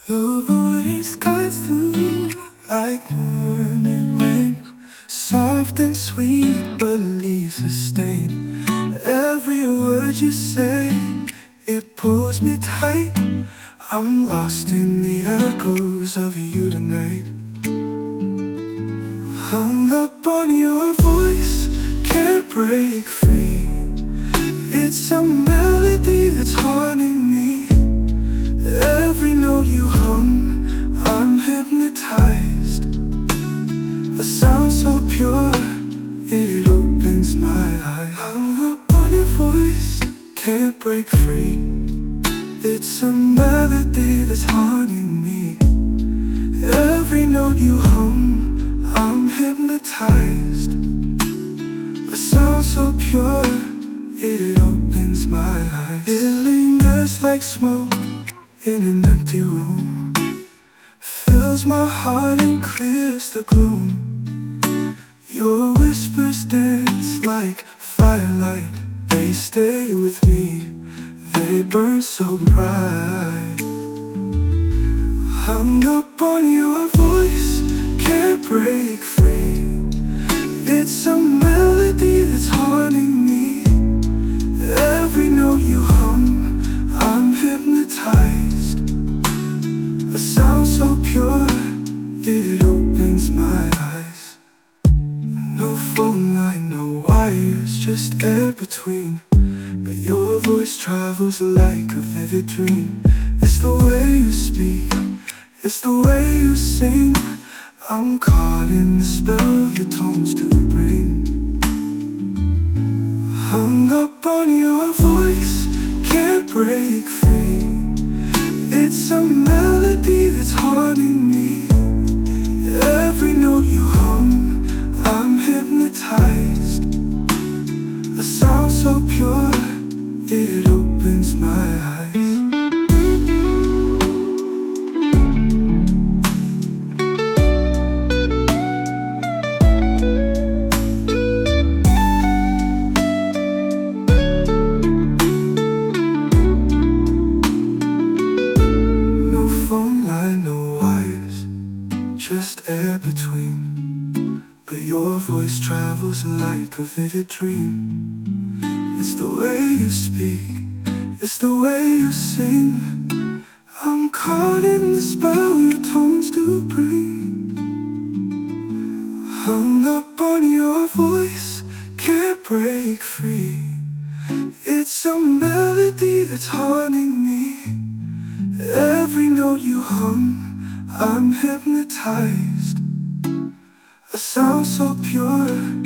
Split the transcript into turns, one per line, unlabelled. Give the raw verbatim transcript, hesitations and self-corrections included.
Your voice cuts through like morning rain, soft and sweet but leaves a stain. Every word you say, it pulls me tight. I'm lost in the echoes of you tonight. Hung up on your voice, can't break free. It's a melody that's haunting me. Every note you hum, I'm hypnotized. A sound so pure, it opens my eyes. Hung up on your voice, can't break free. It's a melody that's haunting me. Every note you hum, I'm hypnotized. A sound so pure, it opens my eyes. It lingers like smoke in an empty room, fills my heart and clears the gloom. Your whispers dance like firelight. They stay with me, they burn so bright. Hung up on your voice, can't break free. It's a melody that's haunting me. Every note you hum, I'm hypnotized. A sound so pure, it opens my eyes. No phone line, no wires, just air between. But your voice travels like a vivid dream. It's the way you speak, it's the way you sing. I'm caught in the spell of your tones to bring. Hung up on your voice, can't break free. It's a melody that's haunting me. Every note you hum, I'm hypnotized. A sound so pure, it opens my eyes. Just air between. But your voice travels like a vivid dream. It's the way you speak, it's the way you sing. I'm caught in the spell your tones do bring. Hung up on your voice, can't break free. It's a melody that's haunting me. Every note you hum, I'm hypnotized. A sound so pure,